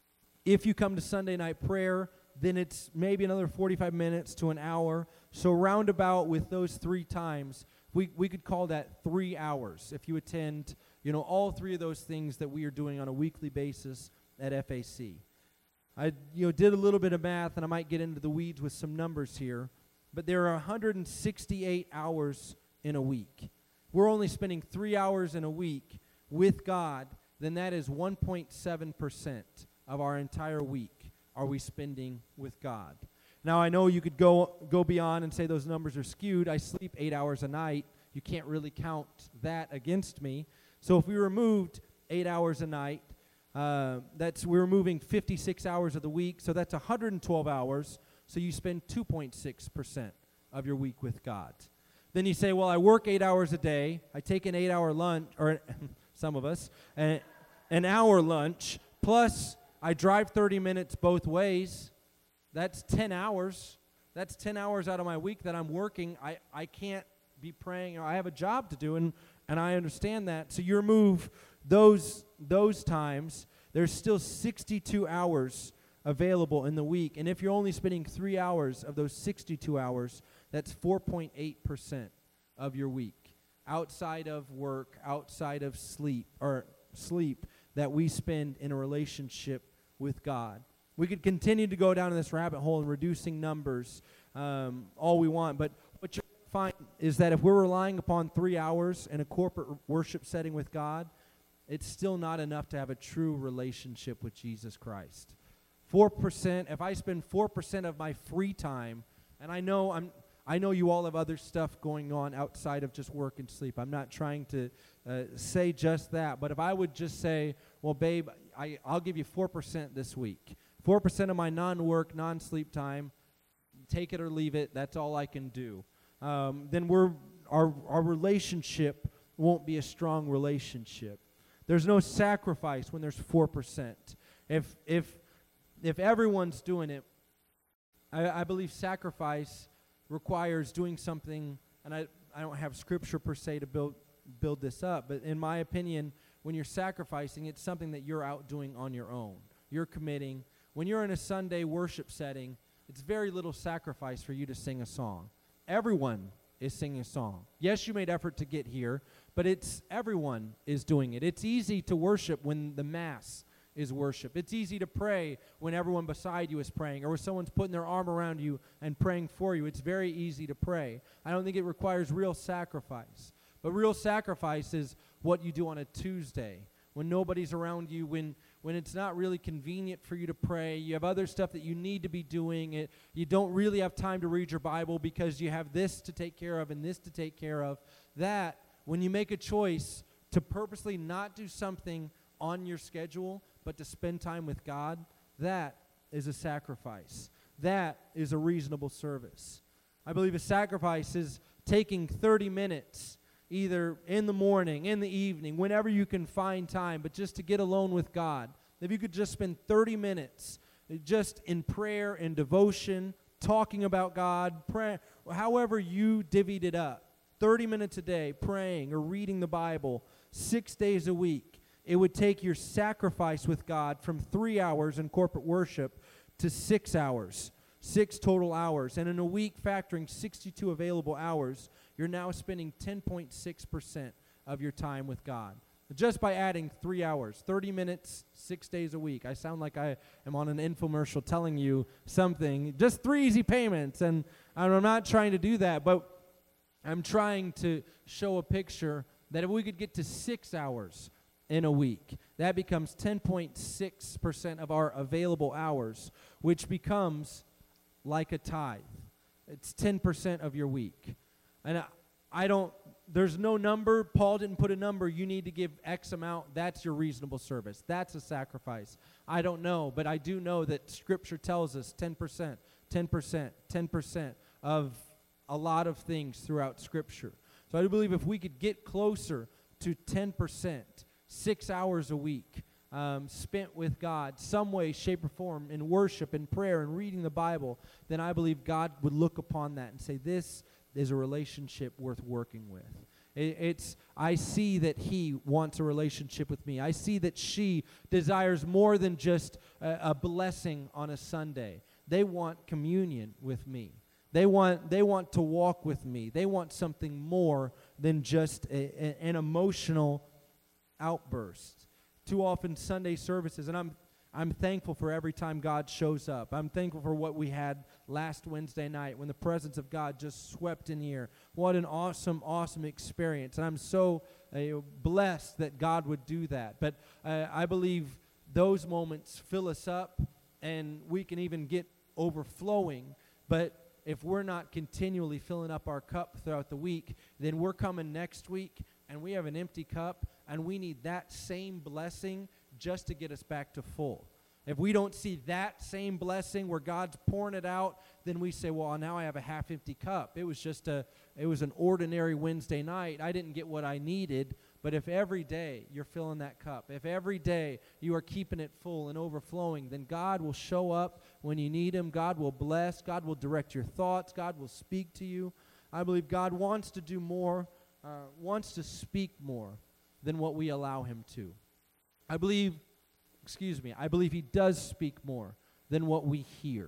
if you come to Sunday night prayer, then it's maybe another forty-five minutes to an hour. So roundabout with those three times, we, we could call that three hours if you attend, you know, all three of those things that we are doing on a weekly basis at F A C. I, you know, did a little bit of math, and I might get into the weeds with some numbers here, but there are one hundred sixty-eight hours in a week. We're only spending three hours in a week with God, then that is one point seven percent of our entire week are we spending with God. Now, I know you could go go beyond and say those numbers are skewed. I sleep eight hours a night. You can't really count that against me. So if we removed eight hours a night, uh, that's we're removing fifty-six hours of the week, so that's one hundred twelve hours. So you spend two point six percent of your week with God. Then you say, well, I work eight hours a day. I take an eight-hour lunch, or some of us, an, an hour lunch, plus I drive thirty minutes both ways. That's ten hours. That's ten hours out of my week that I'm working. I, I can't be praying, or I have a job to do, and, and I understand that. So you remove those, those times, there's still sixty-two hours available in the week. And if you're only spending three hours of those sixty-two hours, that's four point eight percent of your week. Outside of work, outside of sleep, or sleep, that we spend in a relationship with God. We could continue to go down this rabbit hole in reducing numbers um, all we want, but what you'll find is that if we're relying upon three hours in a corporate worship setting with God, it's still not enough to have a true relationship with Jesus Christ. four percent, if I spend four percent of my free time, and I know I'm, I know you all have other stuff going on outside of just work and sleep. I'm not trying to uh, say just that, but if I would just say, well, babe, I, I'll give you four percent this week. four percent of my non-work, non-sleep time, take it or leave it. That's all I can do. Um, then we're our our relationship won't be a strong relationship. There's no sacrifice when there's four percent. If if if everyone's doing it, I, I believe sacrifice requires doing something, and I, I don't have scripture per se to build build this up, but in my opinion, when you're sacrificing, it's something that you're out doing on your own. You're committing. When you're in a Sunday worship setting, it's very little sacrifice for you to sing a song. Everyone is singing a song. Yes, you made effort to get here, but it's everyone is doing it. It's easy to worship when the Mass is worship. It's easy to pray when everyone beside you is praying, or when someone's putting their arm around you and praying for you. It's very easy to pray. I don't think it requires real sacrifice. But real sacrifice is what you do on a Tuesday, when nobody's around you, when when it's not really convenient for you to pray. You have other stuff that you need to be doing. It, you don't really have time to read your Bible because you have this to take care of and this to take care of. That, when you make a choice to purposely not do something on your schedule, but to spend time with God, that is a sacrifice. That is a reasonable service. I believe a sacrifice is taking thirty minutes, either in the morning, in the evening, whenever you can find time, but just to get alone with God. If you could just spend thirty minutes just in prayer and devotion, talking about God, pray, however you divvied it up, thirty minutes a day, praying or reading the Bible, six days a week, it would take your sacrifice with God from three hours in corporate worship to six hours, six total hours. And in a week, factoring sixty-two available hours, you're now spending ten point six percent of your time with God. Just by adding three hours, thirty minutes, six days a week. I sound like I am on an infomercial telling you something. Just three easy payments, and I'm not trying to do that, but I'm trying to show a picture that if we could get to six hours in a week, that becomes ten point six percent of our available hours, which becomes like a tithe. It's ten percent of your week. And I, I don't, there's no number. Paul didn't put a number. You need to give X amount. That's your reasonable service. That's a sacrifice. I don't know, but I do know that Scripture tells us ten percent, ten percent, ten percent of a lot of things throughout Scripture. So I do believe if we could get closer to ten percent, six hours a week, um, spent with God, some way, shape, or form, in worship, in prayer, and reading the Bible, then I believe God would look upon that and say, this is a relationship worth working with. It, it's, I see that he wants a relationship with me. I see that she desires more than just a, a blessing on a Sunday. They want communion with me. They want, they want to walk with me. They want something more than just a, a, an emotional outburst. Too often Sunday services, and I'm I'm thankful for every time God shows up. I'm thankful for what we had last Wednesday night when the presence of God just swept in here. What an awesome, awesome experience. And I'm so uh, blessed that God would do that. But uh, I believe those moments fill us up, and we can even get overflowing. But if we're not continually filling up our cup throughout the week, then we're coming next week, and we have an empty cup, and we need that same blessing just to get us back to full. If we don't see that same blessing where God's pouring it out, then we say, well, now I have a half-empty cup. It was just a, it was an ordinary Wednesday night. I didn't get what I needed. But if every day you're filling that cup, if every day you are keeping it full and overflowing, then God will show up when you need him. God will bless. God will direct your thoughts. God will speak to you. I believe God wants to do more, uh, wants to speak more than what we allow him to. I believe, excuse me, I believe he does speak more than what we hear.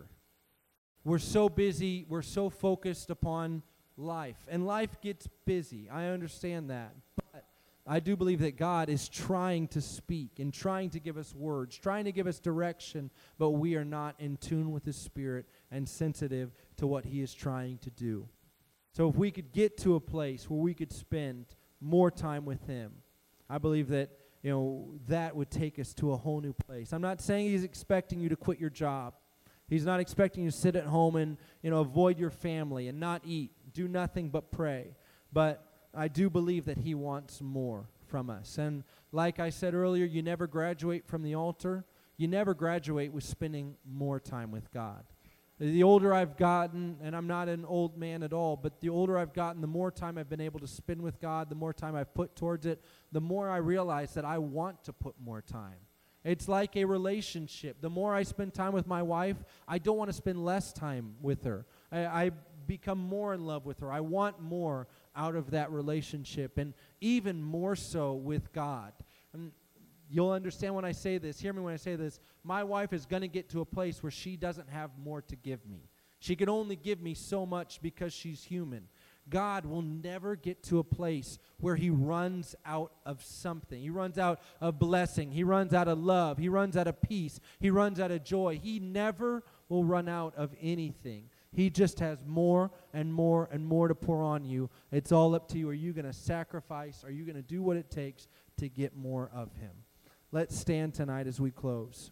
We're so busy, we're so focused upon life, and life gets busy. I understand that. But I do believe that God is trying to speak and trying to give us words, trying to give us direction, but we are not in tune with his Spirit and sensitive to what he is trying to do. So if we could get to a place where we could spend more time with him, I believe that you know, that would take us to a whole new place. I'm not saying he's expecting you to quit your job. He's not expecting you to sit at home and, you know, avoid your family and not eat, do nothing but pray. But I do believe that he wants more from us. And like I said earlier, you never graduate from the altar. You never graduate with spending more time with God. The older I've gotten, and I'm not an old man at all, but the older I've gotten, the more time I've been able to spend with God, the more time I've put towards it, the more I realize that I want to put more time. It's like a relationship. The more I spend time with my wife, I don't want to spend less time with her. I, I become more in love with her. I want more out of that relationship, and even more so with God. And you'll understand when I say this. Hear me when I say this. My wife is going to get to a place where she doesn't have more to give me. She can only give me so much because she's human. God will never get to a place where he runs out of something. He runs out of blessing. He runs out of love. He runs out of peace. He runs out of joy. He never will run out of anything. He just has more and more and more to pour on you. It's all up to you. Are you going to sacrifice? Are you going to do what it takes to get more of him? Let's stand tonight as we close.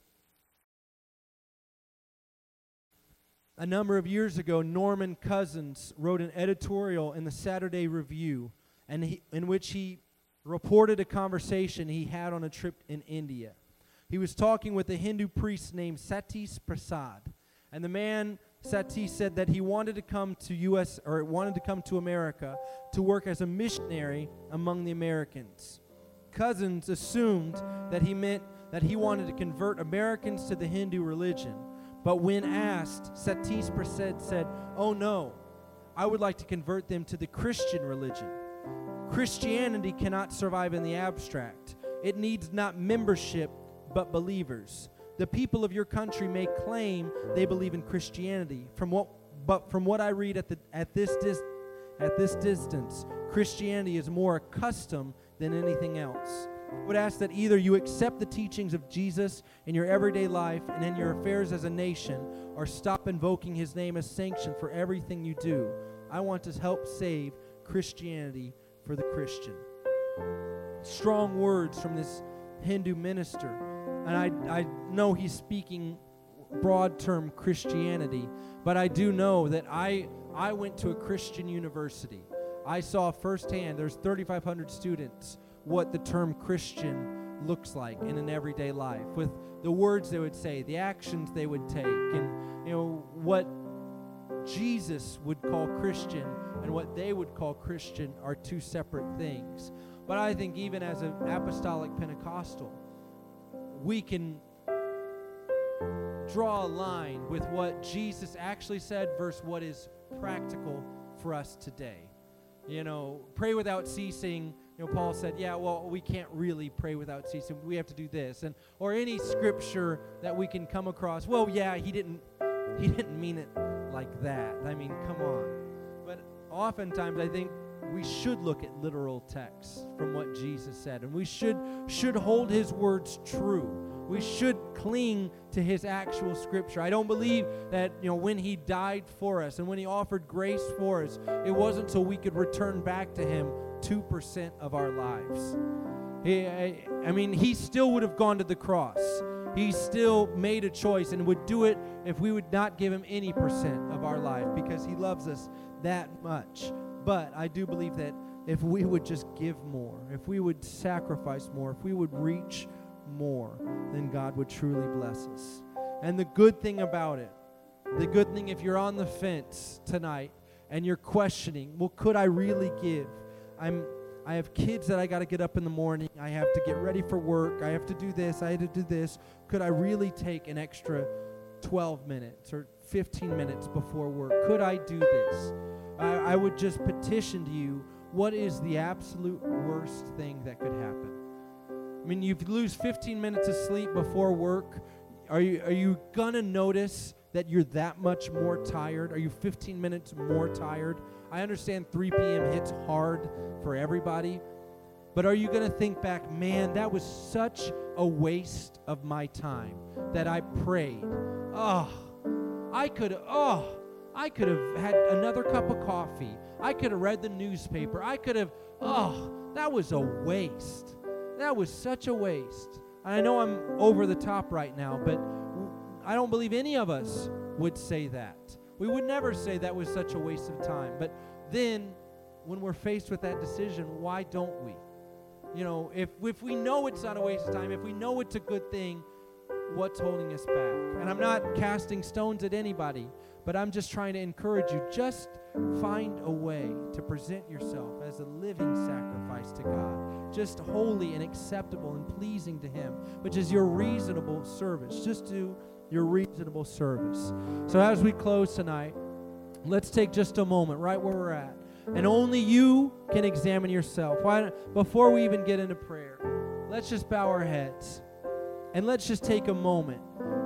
A number of years ago, Norman Cousins wrote an editorial in the Saturday Review, and he, in which he reported a conversation he had on a trip in India. He was talking with a Hindu priest named Satis Prasad, and the man, Satis, said that he wanted to come to U S or wanted to come to America to work as a missionary among the Americans. Cousins assumed that he meant that he wanted to convert Americans to the Hindu religion. But when asked, Satis Prasad said, "Oh no, I would like to convert them to the Christian religion. Christianity cannot survive in the abstract. It needs not membership, but believers. The people of your country may claim they believe in Christianity, from what, but from what I read at, the, at, this dis, at this distance, Christianity is more a custom than anything else. I would ask that either you accept the teachings of Jesus in your everyday life and in your affairs as a nation, or stop invoking his name as sanction for everything you do. I want to help save Christianity for the Christian." Strong words from this Hindu minister. And I, I know he's speaking broad term Christianity, but I do know that I, I went to a Christian university. I saw firsthand, there's thirty-five hundred students, what the term Christian looks like in an everyday life, with the words they would say, the actions they would take, and you know what Jesus would call Christian and what they would call Christian are two separate things. But I think even as an apostolic Pentecostal, we can draw a line with what Jesus actually said versus what is practical for us today. You know, pray without ceasing. You know, Paul said, yeah, well, we can't really pray without ceasing. We have to do this. And or any scripture that we can come across. Well, yeah, he didn't he didn't mean it like that. I mean, come on. But oftentimes I think we should look at literal texts from what Jesus said, and we should should hold his words true. We should cling to his actual scripture. I don't believe that, you know, when he died for us and when he offered grace for us, it wasn't so we could return back to him two percent of our lives. He, I, I mean, he still would have gone to the cross. He still made a choice and would do it if we would not give him any percent of our life, because he loves us that much. But I do believe that if we would just give more, if we would sacrifice more, if we would reach more, then God would truly bless us. And the good thing about it, the good thing if you're on the fence tonight and you're questioning, well, could I really give? I'm I have kids that I got to get up in the morning. I have to get ready for work. I have to do this. I have to do this. Could I really take an extra twelve minutes or fifteen minutes before work? Could I do this? I, I would just petition to you, what is the absolute worst thing that could happen? I mean, you lose fifteen minutes of sleep before work. Are you are you gonna notice that you're that much more tired? Are you fifteen minutes more tired? I understand three p.m. hits hard for everybody, but are you gonna think back, man, that was such a waste of my time that I prayed. Oh, I could, oh, I could have had another cup of coffee. I could have read the newspaper. I could have, oh, that was a waste. That was such a waste. I know I'm over the top right now, but I don't believe any of us would say that. We would never say that was such a waste of time. But then, when we're faced with that decision, why don't we? You know, if if we know it's not a waste of time, if we know it's a good thing, what's holding us back? And I'm not casting stones at anybody, But I'm just trying to encourage you, just find a way to present yourself as a living sacrifice to God, just holy and acceptable and pleasing to Him, which is your reasonable service. Just do your reasonable service. So as we close tonight, let's take just a moment right where we're at. And only you can examine yourself. Why don't, before we even get into prayer, let's just bow our heads and let's just take a moment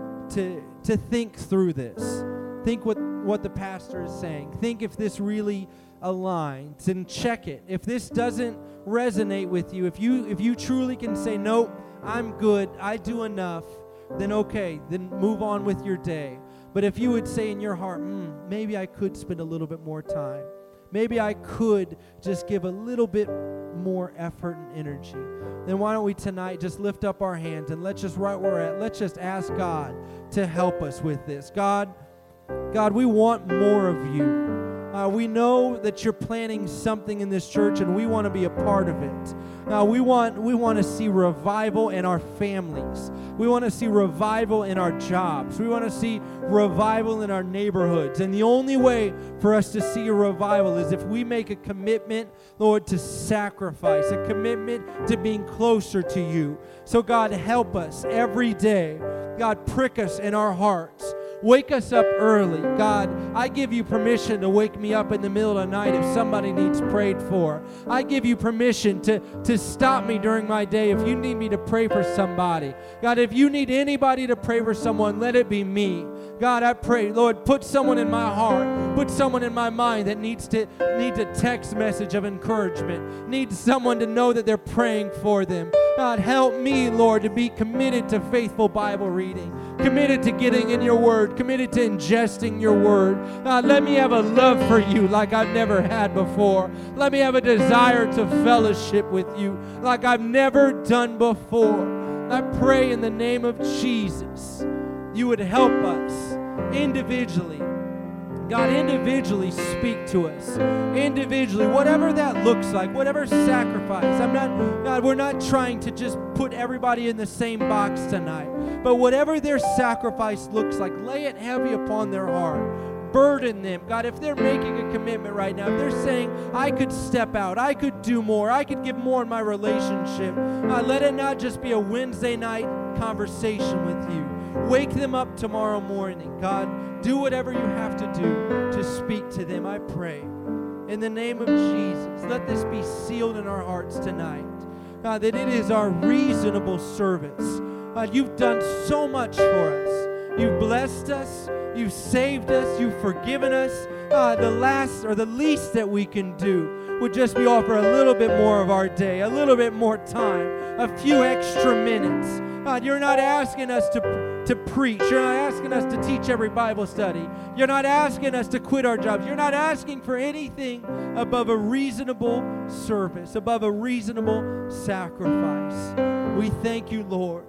to, to think through this. Think what, what the pastor is saying. Think if this really aligns and check it. If this doesn't resonate with you, if you if you truly can say, nope, I'm good, I do enough, then okay, then move on with your day. But if you would say in your heart, mm, maybe I could spend a little bit more time. Maybe I could just give a little bit more effort and energy. Then why don't we tonight just lift up our hands and let's just, right where we're at, let's just ask God to help us with this. God, God, we want more of you. Uh, we know that you're planning something in this church, and we want to be a part of it. Now, we want we want to see revival in our families. We want to see revival in our jobs. We want to see revival in our neighborhoods. And the only way for us to see a revival is if we make a commitment, Lord, to sacrifice, a commitment to being closer to you. So, God, help us every day. God, prick us in our hearts. Wake us up early. God, I give you permission to wake me up in the middle of the night if somebody needs prayed for. I give you permission to, to stop me during my day if you need me to pray for somebody. God, if you need anybody to pray for someone, let it be me. God, I pray, Lord, put someone in my heart, put someone in my mind that needs to needs a text message of encouragement, needs someone to know that they're praying for them. God, help me, Lord, to be committed to faithful Bible reading, committed to getting in your word, committed to ingesting your word. God, let me have a love for you like I've never had before. Let me have a desire to fellowship with you like I've never done before. I pray in the name of Jesus, you would help us individually. God, individually speak to us. Individually, whatever that looks like, whatever sacrifice. I'm not, God, we're not trying to just put everybody in the same box tonight. But whatever their sacrifice looks like, lay it heavy upon their heart. Burden them. God, if they're making a commitment right now, if they're saying, I could step out, I could do more, I could give more in my relationship, God, let it not just be a Wednesday night conversation with you. Wake them up tomorrow morning. God, do whatever you have to do to speak to them, I pray. In the name of Jesus, let this be sealed in our hearts tonight. God, that it is our reasonable service. God, you've done so much for us. You've blessed us. You've saved us. You've forgiven us. Uh, the last or the least that we can do would just be offer a little bit more of our day, a little bit more time, a few extra minutes. God, you're not asking us to, to preach. You're not asking us to teach every Bible study. You're not asking us to quit our jobs. You're not asking for anything above a reasonable service, above a reasonable sacrifice. We thank you, Lord.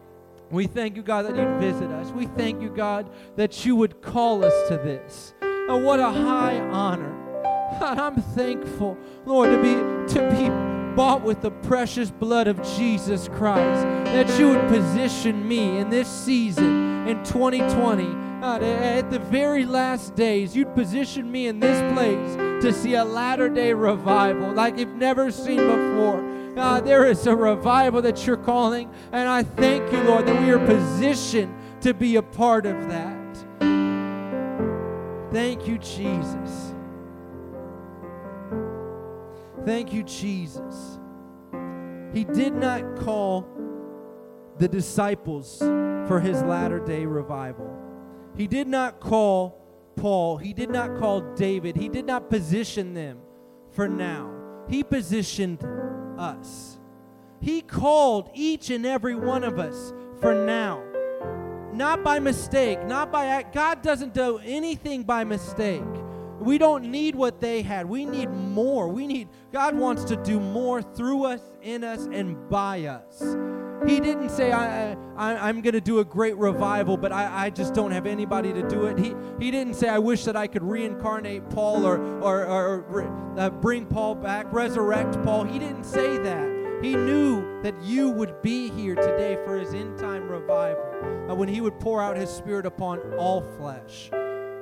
We thank you, God, that you'd visit us. We thank you, God, that you would call us to this. Oh, what a high honor. God, I'm thankful, Lord, to be to be bought with the precious blood of Jesus Christ, that you would position me in this season in twenty twenty, God, at the very last days, you'd position me in this place to see a latter-day revival like you've never seen before. God, there is a revival that you're calling, and I thank you, Lord, that we are positioned to be a part of that. Thank you, Jesus. Thank you, Jesus. He did not call the disciples for his latter-day revival. He did not call Paul. He did not call David. He did not position them for now. He positioned us. He called each and every one of us for now. Not by mistake, not by act. God doesn't do anything by mistake. We don't need what they had. We need more. We need, God wants to do more through us, in us, and by us. He didn't say, I, I, I'm going to do a great revival, but I, I just don't have anybody to do it. He, he didn't say, I wish that I could reincarnate Paul or, or, or, or uh, bring Paul back, resurrect Paul. He didn't say that. He knew that you would be here today for his end-time revival, uh, when he would pour out his Spirit upon all flesh.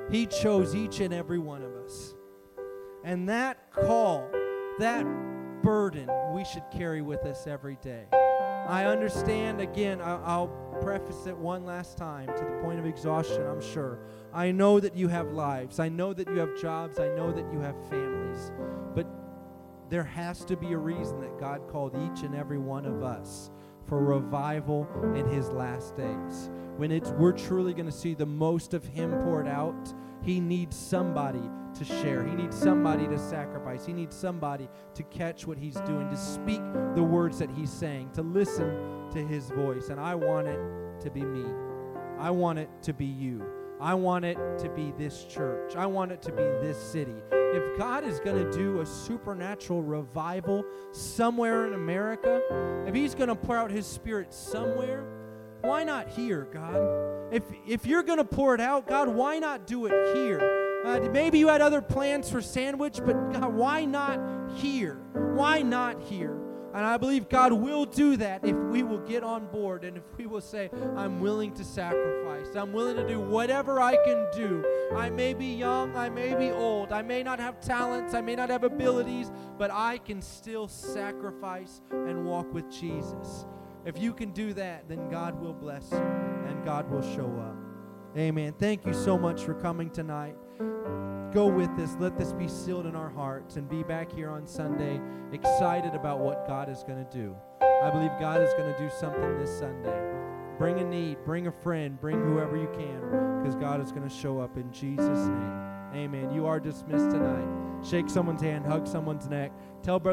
He chose each and every one of us. And that call, that burden, we should carry with us every day. I understand, again, I'll, I'll preface it one last time to the point of exhaustion, I'm sure. I know that you have lives. I know that you have jobs. I know that you have families. But there has to be a reason that God called each and every one of us for revival in His last days. When it's we're truly going to see the most of Him poured out, He needs somebody to share. He needs somebody to sacrifice. He needs somebody to catch what He's doing, to speak the words that He's saying, to listen to His voice. And I want it to be me. I want it to be you. I want it to be this church. I want it to be this city. If God is going to do a supernatural revival somewhere in America, if He's going to pour out His Spirit somewhere, why not here, God? If if you're going to pour it out, God, why not do it here? Uh, maybe you had other plans for Sandwich, but God, why not here? Why not here? And I believe God will do that if we will get on board and if we will say, I'm willing to sacrifice. I'm willing to do whatever I can do. I may be young, I may be old, I may not have talents, I may not have abilities, but I can still sacrifice and walk with Jesus. If you can do that, then God will bless you and God will show up. Amen. Thank you so much for coming tonight. Go with this. Let this be sealed in our hearts and be back here on Sunday excited about what God is going to do. I believe God is going to do something this Sunday. Bring a need, bring a friend, bring whoever you can, because God is going to show up in Jesus' name. Amen. You are dismissed tonight. Shake someone's hand, hug someone's neck. Tell brother